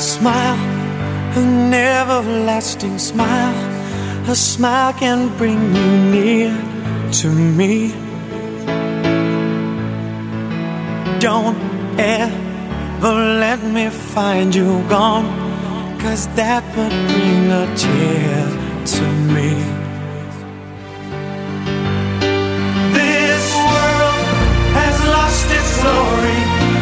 Smile, an everlasting smile. A smile can bring you near to me. Don't ever let me find you gone, 'cause that would bring a tear to me.